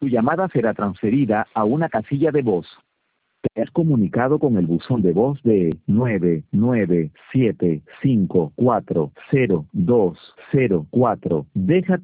Tu llamada será transferida a una casilla de voz. Te has comunicado con el buzón de voz de 997540204. Deja